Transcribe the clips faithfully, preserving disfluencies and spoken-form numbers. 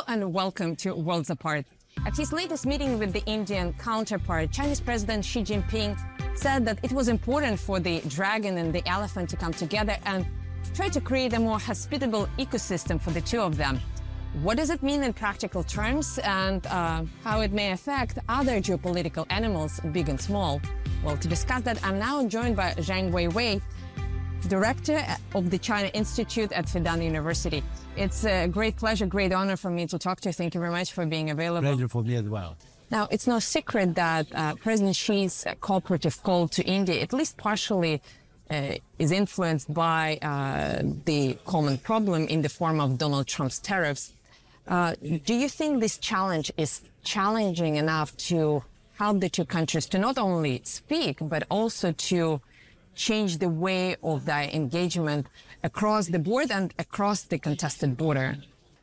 and welcome to Worlds Apart. At his latest meeting with the Indian counterpart, Chinese President Xi Jinping said that it was important for the dragon and the elephant to come together and try to create a more hospitable ecosystem for the two of them. What does it mean in practical terms, and uh, how it may affect other geopolitical animals, big and small? Well, to discuss that, I'm now joined by Zhang Weiwei, Director of the China Institute at Fudan University. It's a great pleasure, great honor for me to talk to you. Thank you very much for being available. Pleasure for me as well. Now, it's no secret that uh, President Xi's cooperative call to India, at least partially, uh, is influenced by uh, the common problem in the form of Donald Trump's tariffs. Uh, do you think this challenge is challenging enough to help the two countries to not only speak, but also to change the way of their engagement across the board and across the contested border?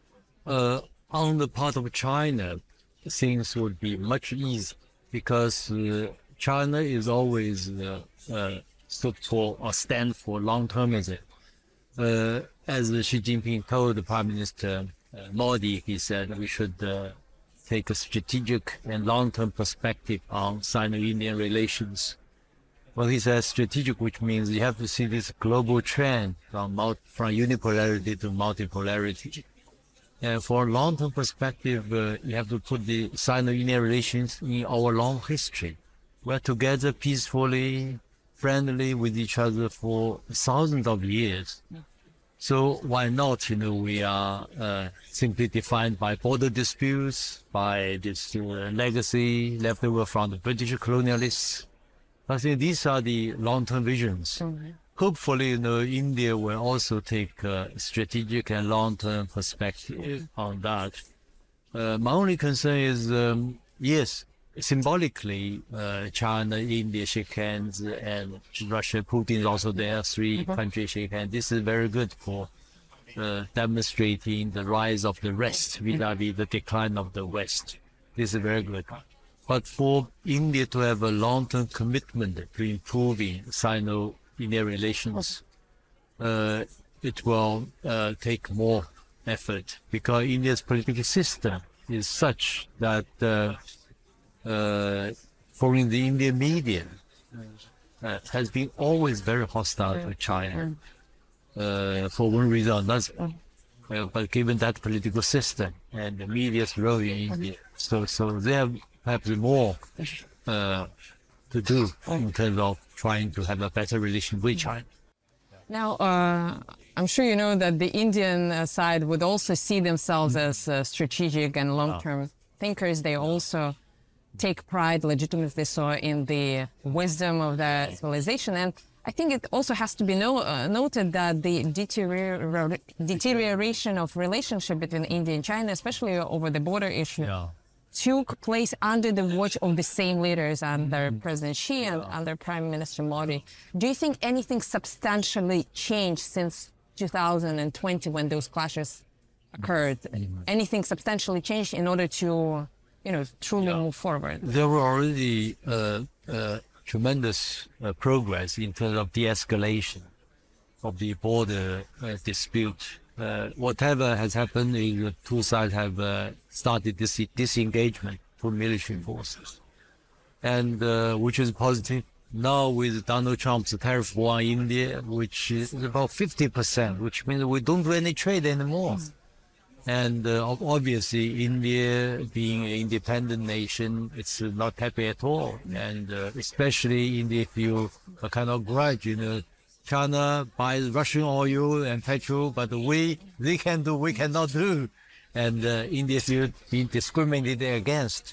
Uh, on the part of China, things would be much easier because uh, China is always uh, uh, stood for or stand for long-termism. Uh, as Xi Jinping told the Prime Minister uh, Modi, he said we should uh, take a strategic and long-term perspective on Sino-Indian relations. Well, he says strategic, which means you have to see this global trend from multi, from unipolarity to multipolarity. And for a long-term perspective, uh, you have to put the Sino-Indian relations in our long history. We're together peacefully, friendly with each other for thousands of years. So why not, you know, we are uh, simply defined by border disputes, by this uh, legacy left over from the British colonialists. I think these are the long-term visions. Mm-hmm. Hopefully, you know, India will also take a strategic and long-term perspective on that. Uh, my only concern is, um, yes, symbolically, uh, China, India shake hands, and Russia, Putin is also there. Three mm-hmm. countries shake hands. This is very good for uh, demonstrating the rise of the West vis-a-vis the decline of the West. This is very good. But for India to have a long-term commitment to improving Sino-Indian relations, uh, it will uh, take more effort because India's political system is such that uh, uh, following the Indian media uh, has been always very hostile to China uh, for one reason or another. Uh, but given that political system and the media's role in India, so so they have perhaps more uh, to do in terms of trying to have a better relation with China. Now, uh, I'm sure you know that the Indian uh, side would also see themselves as uh, strategic and long-term oh. thinkers. They also take pride, legitimately so, in the wisdom of their civilization. And I think it also has to be no, uh, noted that the deterior deterioration of relationship between India and China, especially over the border issue, yeah. took place under the watch of the same leaders, under mm-hmm. President Xi and yeah. under Prime Minister Modi. Do you think anything substantially changed since two thousand twenty when those clashes occurred? Mm-hmm. Anything substantially changed in order to, you know, truly yeah. move forward? There were already uh, uh, tremendous uh, progress in terms of de-escalation of the border uh, dispute. Uh, whatever has happened, the two sides have uh, started this disengagement from military forces, and uh, which is positive. Now with Donald Trump's tariff war on India, which is about fifty percent, which means we don't do any trade anymore. Mm. And uh, obviously, India being an independent nation, it's not happy at all. And uh, especially India feel a kind of grudge, you know. China buys Russian oil and petrol, but we, they can do, we cannot do. And uh, India is being discriminated against.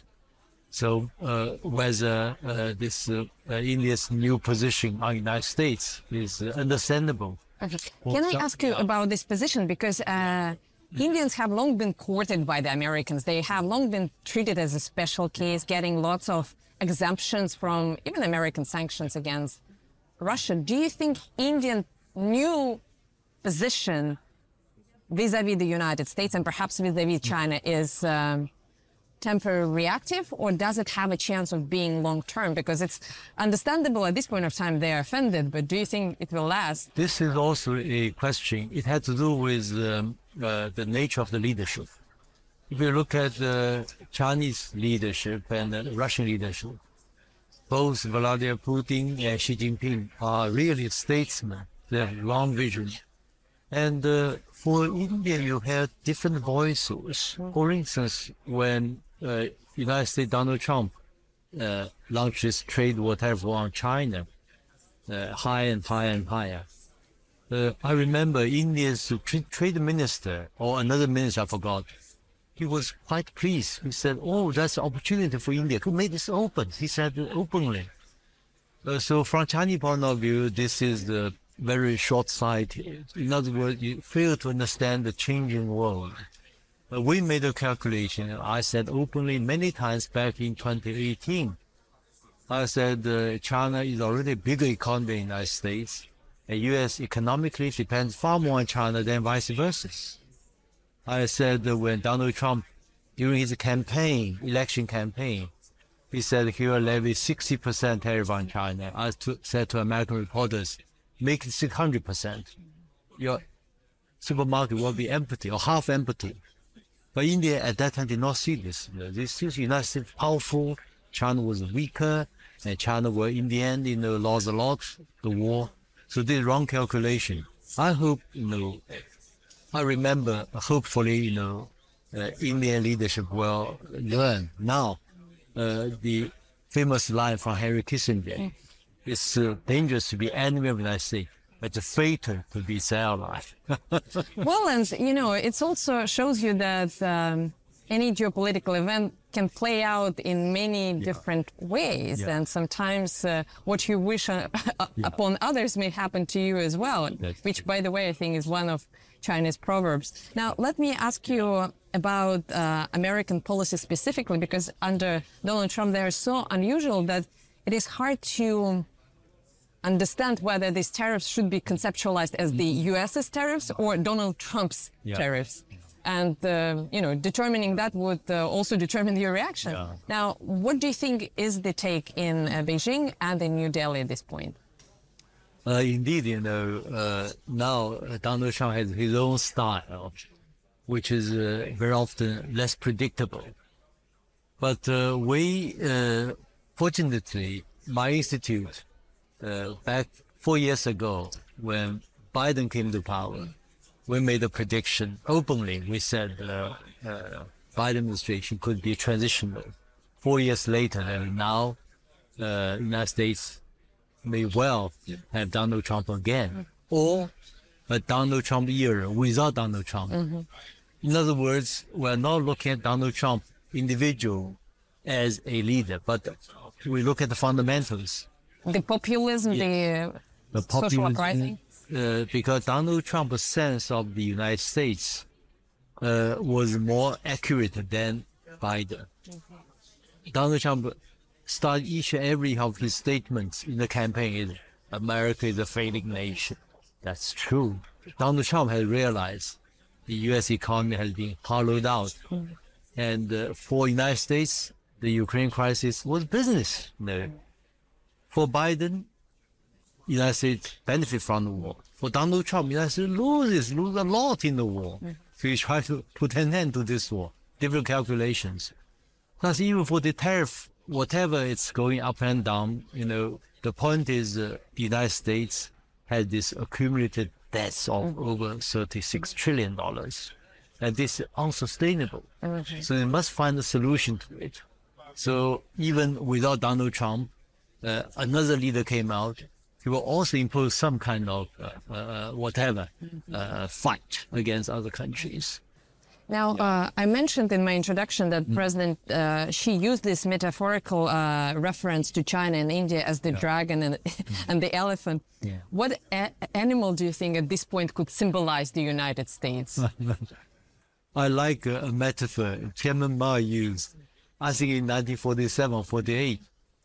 So uh, whether uh, this uh, uh, India's new position on the United States is uh, understandable. Okay. Can I ask you about this position? Because uh, Indians have long been courted by the Americans. They have long been treated as a special case, getting lots of exemptions from even American sanctions against Russia. Do you think Indian new position vis-a-vis the United States and perhaps vis-a-vis China is um, temporary reactive, or does it have a chance of being long-term? Because it's understandable at this point of time they're offended, but do you think it will last? This is also a question. It had to do with um, uh, the nature of the leadership. if you look at the Chinese leadership and the Russian leadership, both Vladimir Putin and Xi Jinping are really statesmen. They have long vision. And uh, for India, you have different voices. For instance, when uh, United States Donald Trump uh, launched his trade war tariff on China, uh, higher and higher and higher, uh, I remember India's tra trade minister, or another minister, I forgot, he was quite pleased. He said, oh, that's an opportunity for India to make this open. He said openly. Uh, so from Chinese point of view, this is the very short-sighted. In other words, you fail to understand the changing world. Uh, we made a calculation. I said openly many times back in twenty eighteen. I said uh, China is already a bigger economy than the United States. And U S economically depends far more on China than vice versa. I said that when Donald Trump, during his campaign, election campaign, he said he will levy sixty percent tariff on China. I to, said to American reporters, make it six hundred percent. Your supermarket will be empty or half empty. But India at that time did not see this. This is United States powerful, China was weaker, and China will in the end, you know, lost a lot, the war. So this wrong calculation. I hope, you know, I remember, hopefully, you know, uh, Indian leadership will learn now uh, the famous line from Henry Kissinger. It's uh, dangerous to be enemy of the United States, but it's fatal to be their ally. Well, and, you know, it also shows you that um, any geopolitical event can play out in many yeah. different ways. Yeah. And sometimes uh, what you wish uh, yeah. upon others may happen to you as well, That's which, true. by the way, I think is one of China's proverbs. Now, let me ask you about uh, American policy specifically, because under Donald Trump, they are so unusual that it is hard to understand whether these tariffs should be conceptualized as the U S's tariffs or Donald Trump's yeah. tariffs. And, uh, you know, determining that would uh, also determine your reaction. Yeah. Now, what do you think is the take in uh, Beijing and in New Delhi at this point? Uh, indeed, you know, uh, now uh, Donald Trump has his own style, which is uh, very often less predictable. But uh, we, uh, fortunately, my institute, uh, back four years ago, when Biden came to power, we made a prediction openly. We said uh, uh, Biden administration could be transitional. Four years later, and now uh, United States may well have Donald Trump again, or a Donald Trump era without Donald Trump. Mm-hmm. In other words, we're not looking at Donald Trump individual as a leader, but we look at the fundamentals. The populism, yeah. the, the populism, social uprising. Uh, because Donald Trump's sense of the United States uh, was more accurate than Biden. Mm-hmm. Donald Trump started each and every of his statements in the campaign is America is a failing nation. That's true. Donald Trump has realized the U S economy has been hollowed out. Mm-hmm. And uh, for the United States, the Ukraine crisis was business. You know. For Biden, United States benefit from the war. For Donald Trump, United States loses, lose a lot in the war. Mm. So he tries to put an end to this war. Different calculations. Plus, even for the tariff, whatever it's going up and down, you know, the point is uh, the United States had this accumulated debts of mm. over thirty-six trillion dollars. And this is unsustainable. Okay. So they must find a solution to it. So even without Donald Trump, uh, another leader came out. He will also impose some kind of uh, uh, whatever uh, fight against other countries. Now, uh, I mentioned in my introduction that mm. President uh, Xi used this metaphorical uh, reference to China and India as the yeah. dragon and, mm. and the elephant. Yeah. What a animal do you think at this point could symbolize the United States? I like a, a metaphor Chairman Mao used, I think in nineteen forty-seven forty-eight.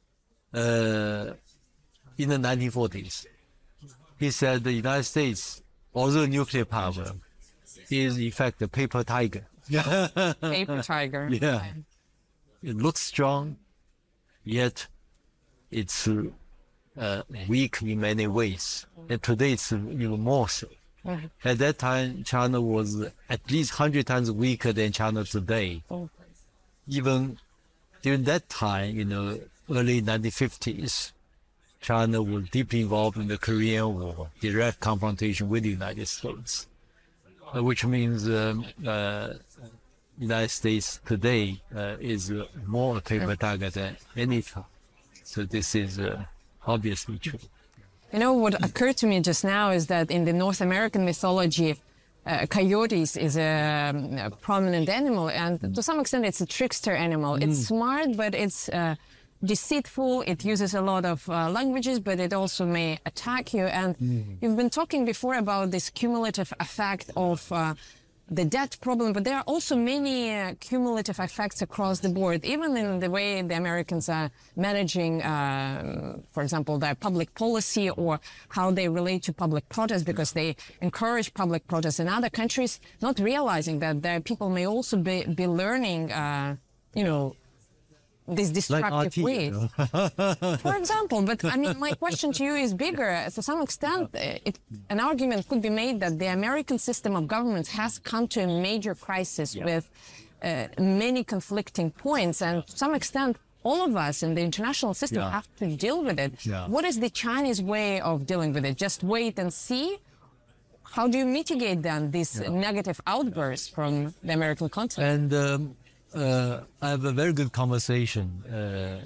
Uh, in the nineteen forties, he said the United States, although nuclear power, is in fact a paper tiger. Paper tiger. Yeah. It looks strong, yet it's uh, weak in many ways. And today it's even more so. Mm-hmm. At that time, China was at least one hundred times weaker than China today. Oh. Even during that time, you know, early nineteen fifties, China was deeply involved in the Korean War, direct confrontation with the United States, uh, which means um, uh, United States today uh, is uh, more a paper target than any time. So this is uh, obviously true. You know, what occurred to me just now is that in the North American mythology, uh, coyotes is a, a prominent animal, and to some extent it's a trickster animal. Mm. It's smart, but it's uh, deceitful. It uses a lot of uh, languages, but it also may attack you. And mm. you've been talking before about this cumulative effect of uh, the debt problem, but there are also many uh, cumulative effects across the board, even in the way the Americans are managing, uh, for example, their public policy or how they relate to public protest, because they encourage public protest in other countries, not realizing that their people may also be, be learning, uh, you know, this destructive like ways. For example, but I mean, my question to you is bigger. To some extent, it, an argument could be made that the American system of government has come to a major crisis yeah. with uh, many conflicting points, and to some extent, all of us in the international system yeah. have to deal with it. Yeah. What is the Chinese way of dealing with it? Just wait and see? How do you mitigate then these yeah. negative outbursts from the American continent? And um, Uh, I have a very good conversation uh,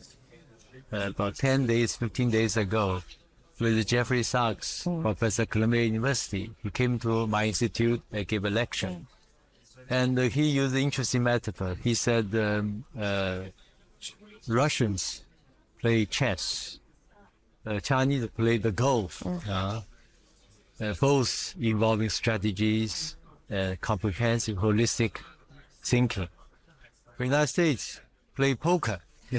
about ten days, fifteen days ago with Jeffrey Sachs, mm. professor at Columbia University. He came to my institute and gave a lecture. Mm. And uh, he used an interesting metaphor. He said um, uh, Russians play chess, uh, Chinese play the golf, mm. uh, uh, both involving strategies, uh, comprehensive, holistic thinking. The United States play poker.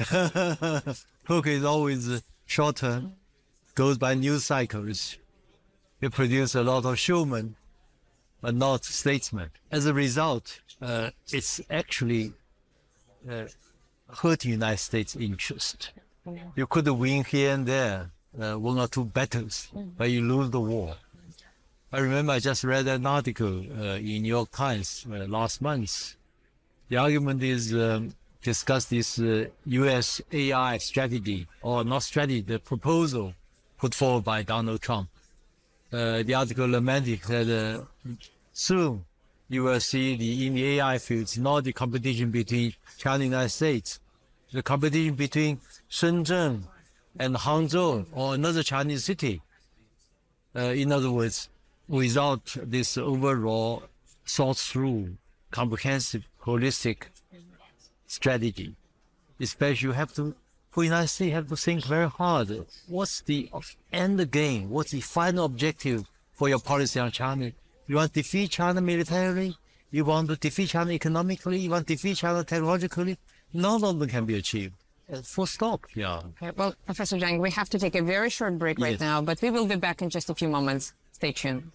Poker is always uh, short term, goes by news cycles. It produces a lot of showmen, but not statesmen. As a result, uh, it's actually uh, hurting United States interest. You could win here and there, uh, one or two battles, but you lose the war. I remember I just read an article uh, in New York Times uh, last month. The argument is um, discuss this uh, U S A I strategy, or not strategy, the proposal put forward by Donald Trump. Uh, the article lamented that uh, soon you will see the, in the A I fields, not the competition between China and the United States, the competition between Shenzhen and Hangzhou or another Chinese city. Uh, in other words, without this overall thought through, comprehensive, holistic strategy, especially you have to, for the United States, you have to think very hard. What's the end game? What's the final objective for your policy on China? You want to defeat China militarily? You want to defeat China economically? You want to defeat China technologically? None of them can be achieved. Full stop. Yeah. Okay, well, Professor Zhang, we have to take a very short break right yes. now, but we will be back in just a few moments. Stay tuned.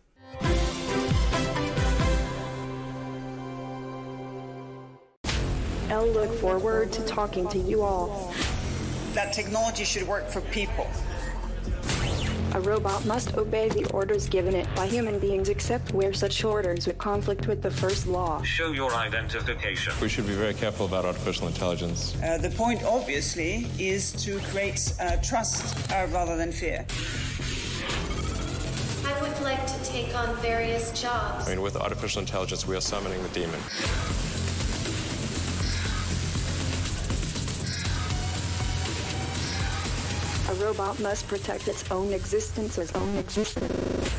I'll look forward to talking to you all. That technology should work for people. A robot must obey the orders given it by human beings except where such orders would conflict with the first law. Show your identification. We should be very careful about artificial intelligence. Uh, the point, obviously, is to create uh, trust uh, rather than fear. I would like to take on various jobs. I mean, with artificial intelligence, we are summoning the demon. A robot must protect its own existence, its own existence.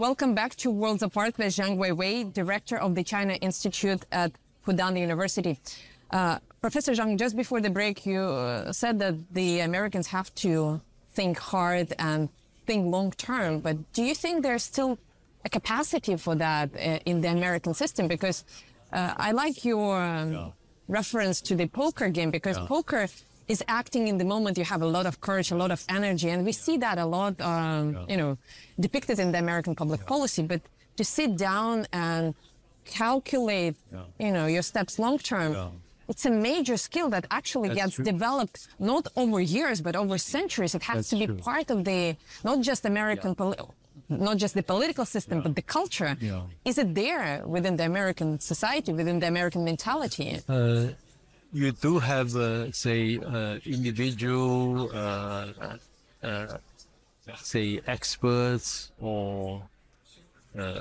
Welcome back to Worlds Apart with Zhang Weiwei, director of the China Institute at Fudan University. Uh, Professor Zhang, just before the break, you uh, said that the Americans have to think hard and think long term, but do you think there's still a capacity for that uh, in the American system? Because uh, I like your um, yeah. reference to the poker game, because yeah. poker is acting in the moment. You have a lot of courage, a lot of energy, and we see that a lot, um, yeah. you know, depicted in the American public yeah. policy. But to sit down and calculate, yeah. you know, your steps long term, yeah. it's a major skill that actually That's gets true. developed not over years, but over centuries. It has That's to be true. part of the, not just American, yeah. not just the political system, yeah. but the culture. Yeah. Is it there within the American society, within the American mentality? Uh, you do have, uh, say, uh, individual, uh, uh, say, experts or uh,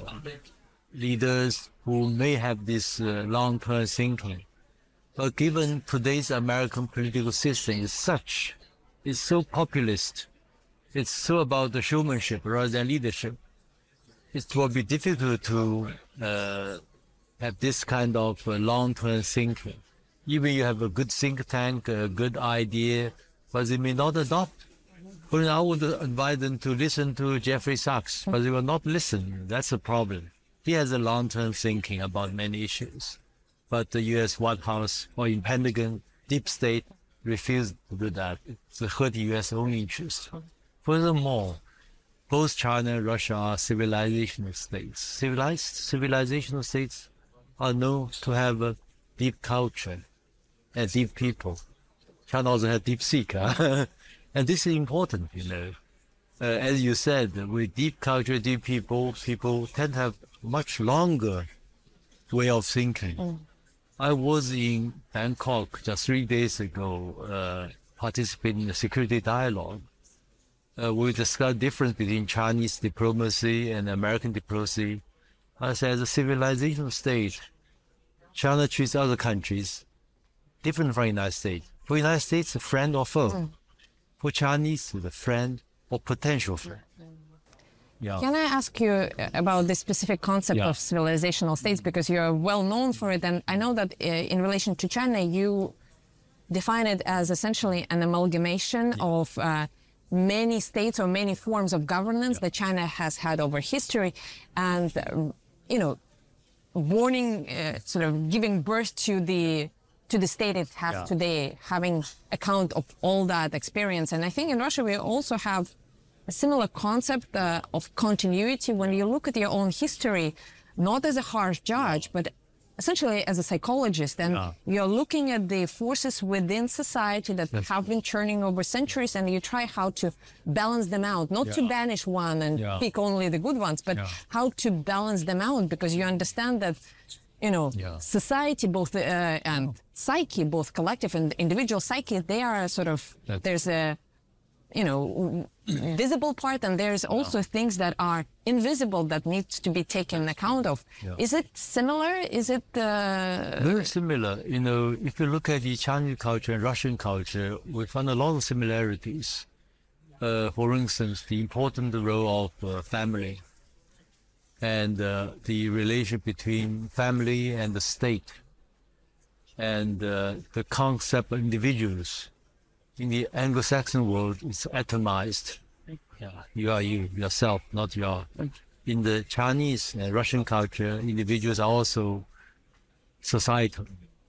leaders who may have this uh, long-term thinking. But given today's American political system is such, it's so populist, it's so about the showmanship rather than leadership, it will be difficult to uh, have this kind of uh, long-term thinking. Even you have a good think tank, a good idea, but they may not adopt. But I would advise them to listen to Jeffrey Sachs, but they will not listen. That's a problem. He has a long-term thinking about many issues. But the U S White House or in Pentagon, deep state refused to do that. It's hurt U S own interest. Furthermore, both China and Russia are civilizational states. Civilized civilizational states are known to have a deep culture and deep people. China also has deep seek, huh? And this is important, you know. Uh, as you said, with deep culture, deep people, people tend to have much longer way of thinking. Mm. I was in Bangkok just three days ago, uh, participating in the security dialogue. Uh, we discussed the difference between Chinese diplomacy and American diplomacy. I said, as a civilization state, China treats other countries different from the United States. For the United States, a friend or foe. Mm. For Chinese, it's a friend or potential friend. Yeah. Can I ask you about the specific concept yeah. of civilizational states, because you're well known for it, and I know that uh, in relation to China, you define it as essentially an amalgamation yeah. of uh, many states or many forms of governance yeah. that China has had over history, and uh, you know, warning, uh, sort of giving birth to the to the state it has yeah. today, having account of all that experience. And I think in Russia we also have a similar concept uh, of continuity when you look at your own history, not as a harsh judge, but essentially as a psychologist. And yeah. you're looking at the forces within society that That's have been churning over centuries, and you try how to balance them out, not yeah. to banish one and yeah. pick only the good ones, but yeah. how to balance them out, because you understand that, you know, yeah. society, both uh, and psyche, both collective and individual psyche, they are sort of, That's there's a, you know, visible part, and there's also yeah. things that are invisible that needs to be taken account of. Yeah. Is it similar? Is it uh... very similar? You know, if you look at the Chinese culture and Russian culture, we find a lot of similarities. Uh, for instance, the important role of uh, family and uh, the relation between family and the state, and uh, the concept of individuals. In the Anglo-Saxon world, it's atomized. Yeah, you are you, yourself, not your... In the Chinese and Russian culture, individuals are also societal.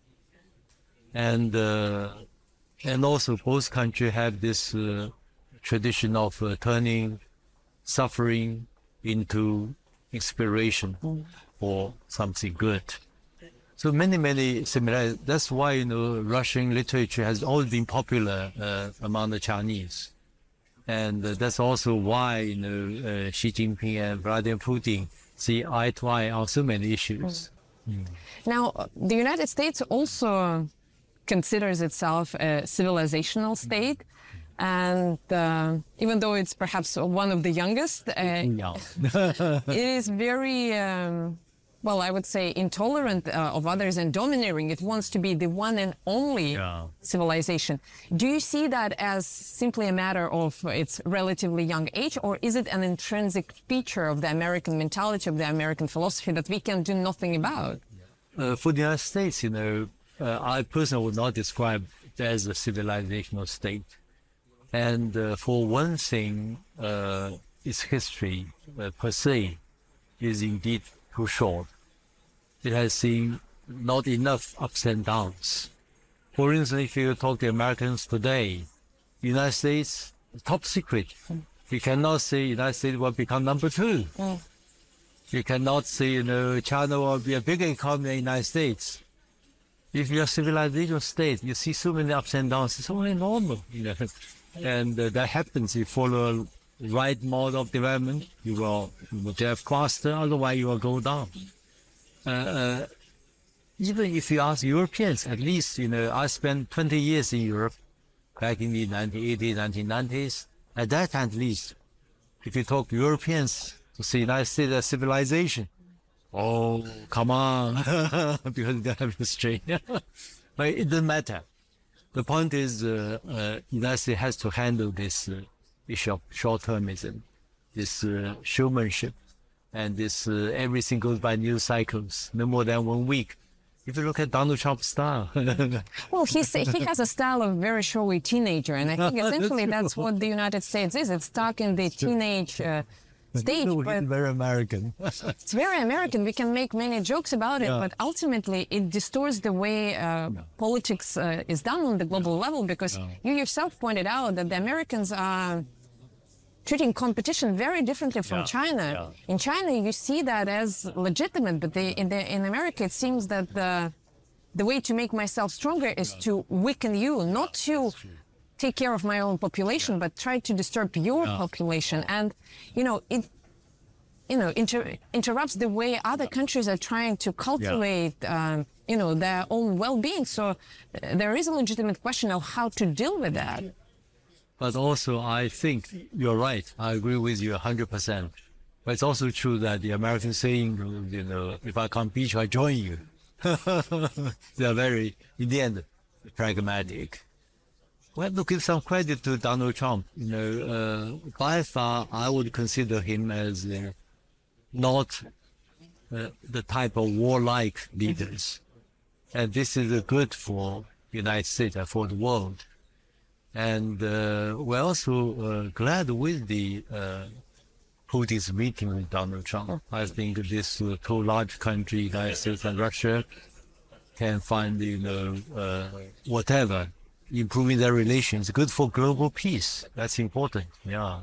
And uh, and also both countries have this uh, tradition of uh, turning suffering into inspiration for something good. So many, many similarities. That's why, you know, Russian literature has always been popular uh, among the Chinese. And uh, that's also why, you know, uh, Xi Jinping and Vladimir Putin see eye to eye on so many issues. Mm. Mm. Now, the United States also considers itself a civilizational state. And uh, even though it's perhaps one of the youngest, uh, yeah. it is very... Um, well, I would say intolerant uh, of others and domineering. It wants to be the one and only Yeah. civilization. Do you see that as simply a matter of its relatively young age, or is it an intrinsic feature of the American mentality, of the American philosophy that we can do nothing about? Uh, for the United States, you know, uh, I personally would not describe it as a civilizational state. And uh, for one thing, uh, its history uh, per se is indeed too short. It has seen not enough ups and downs. For instance, if you talk to Americans today, the United States, top secret. You cannot say United States will become number two. Mm. You cannot say, you know, China will be a bigger economy than the United States. If you're a civilization state, you see so many ups and downs. It's only normal, you know. And uh, that happens. You follow the right model of development, you will, you will develop faster, otherwise you will go down. Uh, uh, even if you ask Europeans, at least, you know, I spent twenty years in Europe, back in the nineteen eighties, nineteen nineties. At that time, at least, if you talk to Europeans to say United States as civilization, oh, come on, because they have history. But it doesn't matter. The point is, uh, uh, United States has to handle this uh, issue of short-termism, this uh, showmanship, and this uh, everything goes by news cycles, no more than one week. If you look at Donald Trump's style. Well, he's, he has a style of very showy teenager, and I think essentially that's what the United States is. It's stuck in the teenage uh, stage. No, but he's very American. it's very American. We can make many jokes about it, Yeah. but ultimately it distorts the way uh, politics uh, is done on the global level, because you yourself pointed out that the Americans are treating competition very differently from Yeah, China. yeah. In China, you see that as legitimate, but they, in, the, in America, it seems that the, the way to make myself stronger is to weaken you, not to take care of my own population, but try to disturb your population. And, you know, it you know, inter interrupts the way other countries are trying to cultivate, um, you know, their own well-being. So uh, there is a legitimate question of how to deal with that. But also, I think you're right. I agree with you one hundred percent. But it's also true that the American saying, you know, if I can't beat you, I join you. They are very, in the end, pragmatic. We have to give some credit to Donald Trump. You know, uh, by far, I would consider him as uh, not uh, the type of warlike leaders. And this is uh, good for the United States and for the world. And uh, we're also uh, glad with the uh, Putin's meeting with Donald Trump. I think this uh, two large countries, United States and Russia, can find, you know, uh, whatever, improving their relations, good for global peace. That's important, yeah.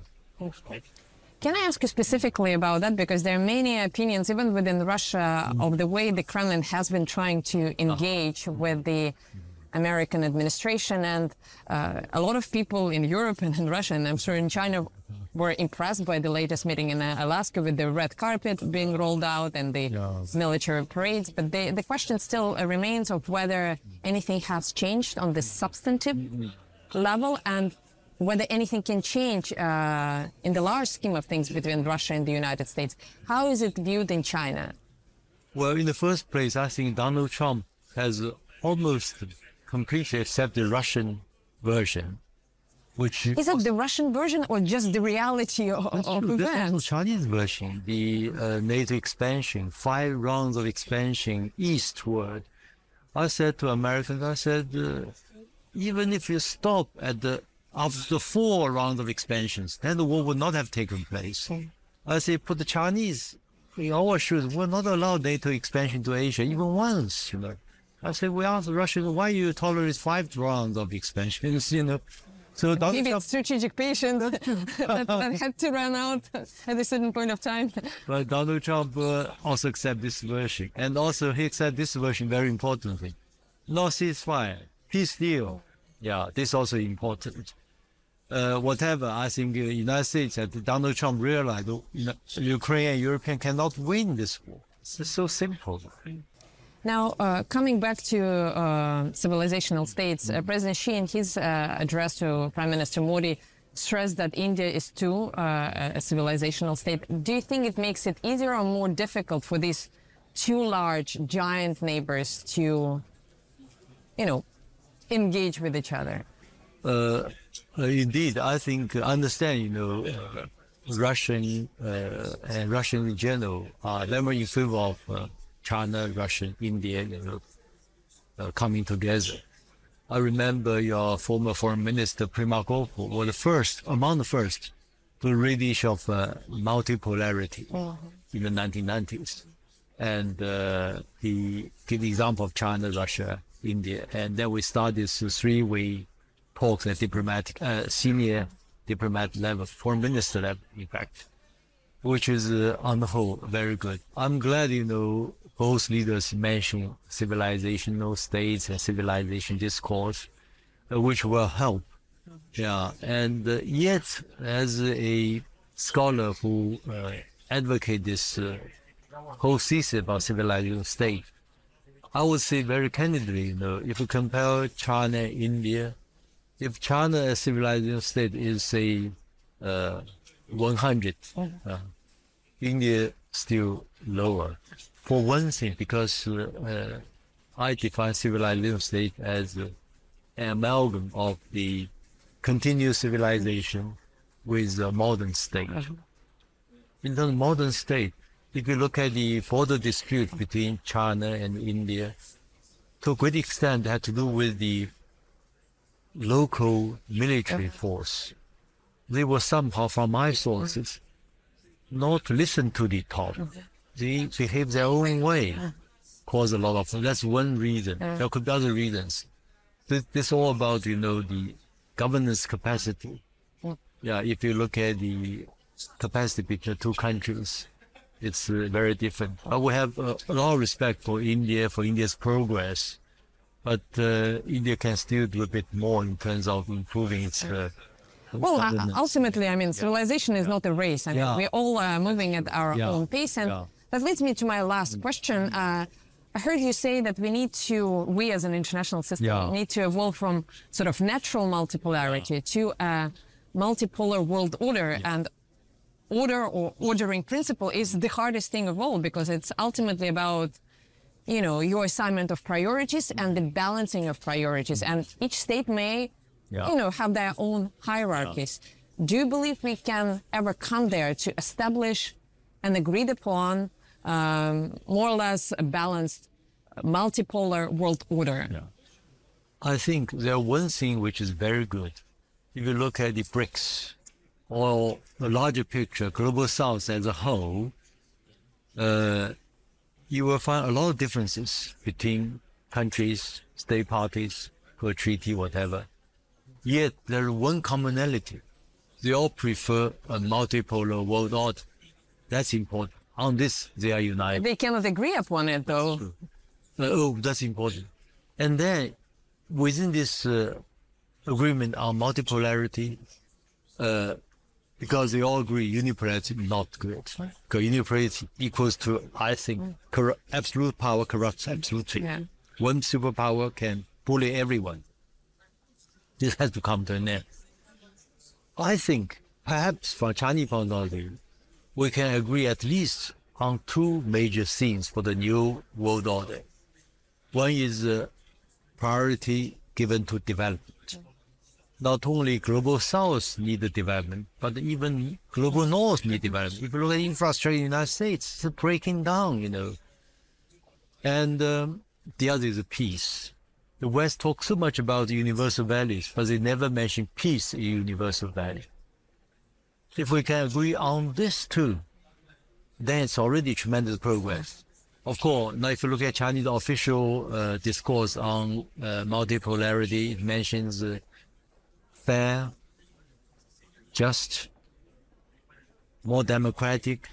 Can I ask you specifically about that? Because there are many opinions, even within Russia, of the way the Kremlin has been trying to engage with the American administration, and uh, a lot of people in Europe and in Russia, and I'm sure in China, were impressed by the latest meeting in Alaska with the red carpet being rolled out and the yes. military parades. But the, the question still remains of whether anything has changed on the substantive level, and whether anything can change uh, in the large scheme of things between Russia and the United States. How is it viewed in China? Well, in the first place, I think Donald Trump has almost completely accepted the Russian version, which is it the Russian version or just the reality of, of events? That's the Chinese version. The uh, NATO expansion, five rounds of expansion eastward. I said to Americans, I said, uh, even if you stop at the after the four rounds of expansions, then the war would not have taken place. I say, put the Chinese in our shoes. We're not allowed NATO expansion to Asia even once, you know. I said, we asked the Russians, why you tolerate five rounds of expansions, you know? So maybe it's strategic patience that, that had to run out at a certain point of time. But Donald Trump uh, also accept this version. And also he accept this version very importantly. No ceasefire, peace deal. Yeah, this is also important. Uh, whatever, I think the United States and Donald Trump realized you know, Ukraine and European cannot win this war. It's so simple. Now, uh, coming back to uh, civilizational states, uh, President Xi, in his uh, address to Prime Minister Modi, stressed that India is too uh, a civilizational state. Do you think it makes it easier or more difficult for these two large, giant neighbors to, you know, engage with each other? Uh, uh, indeed, I think, I understand, you know, uh, Russian uh, and Russian in general are never in favor of uh, China, Russia, India, you know, uh, coming together. I remember your former foreign minister, Primakov, was the first, among the first, to read the issue of uh, multipolarity mm-hmm. in the nineteen nineties. And uh, he gave the example of China, Russia, India. And then we started this three-way talks at diplomatic, uh, senior diplomat level, foreign minister level, in fact, which is uh, on the whole very good. I'm glad, you know, both leaders mentioned civilizational states and civilization discourse, uh, which will help. Yeah, and uh, yet, as a scholar who uh, advocate this uh, whole thesis about civilization state, I would say very candidly, you know, if you compare China and India, if China as civilization state is say uh, one hundred, uh, India still lower. For one thing, because uh, uh, I define civilization state as uh, an amalgam of the continuous civilization with the modern state. In the modern state, if you look at the border dispute between China and India, to a great extent it had to do with the local military force. They were somehow, from my sources, not listen to the top. They behave their own way, cause a lot of, that's one reason. There could be other reasons. This, this is all about, you know, the governance capacity. Yeah, if you look at the capacity between the two countries, it's uh, very different. But we have uh, a lot of respect for India, for India's progress, but uh, India can still do a bit more in terms of improving its uh, Well, uh, ultimately, I mean, civilization is not a race. I mean, Yeah. we're all uh, moving at our Yeah. own pace. And Yeah. that leads me to my last question. Uh, I heard you say that we need to, we as an international system, Yeah. need to evolve from sort of natural multipolarity to a multipolar world order. And order or ordering principle is the hardest thing of all, because it's ultimately about, you know, your assignment of priorities and the balancing of priorities. And each state may, Yeah. you know, have their own hierarchies. Do you believe we can ever come there to establish an agreed upon, um, more or less a balanced, multipolar world order? Yeah. I think there's one thing which is very good. If you look at the BRICS, or the larger picture, Global South as a whole, uh, you will find a lot of differences between countries, state parties, per treaty, whatever. Yet there is one commonality. They all prefer a multipolar world order. That's important. On this, they are united. They cannot agree upon it, though. Uh, oh, that's important. And then, within this uh, agreement on multipolarity, uh, because they all agree unipolarity is not good. Because unipolarity equals to, I think, cor- absolute power corrupts absolutely. Yeah. One superpower can bully everyone. This has to come to an end. I think, perhaps from Chinese point of view, we can agree at least on two major themes for the new world order. One is uh, priority given to development. Not only Global South need the development, but even Global North need development. If you look at infrastructure in the United States, it's breaking down, you know. And um, the other is peace. The West talks so much about universal values, but they never mention peace is a universal value. If we can agree on this too, then it's already tremendous progress. Of course, now if you look at Chinese official uh, discourse on uh, multipolarity, it mentions uh, fair, just, more democratic,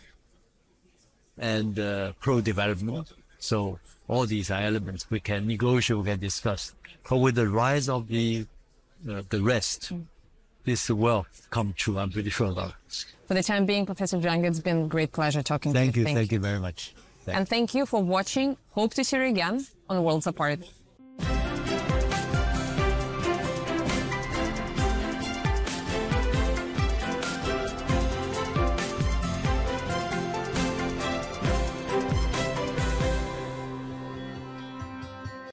and uh, pro-development. So all these are elements we can negotiate, we can discuss. But with the rise of the uh, the rest, this will come true, I'm pretty sure about it. For the time being, Professor Zhang, it's been a great pleasure talking Thank to you. you, thank you very much. Thank And thank you for watching. Hope to see you again on Worlds Apart.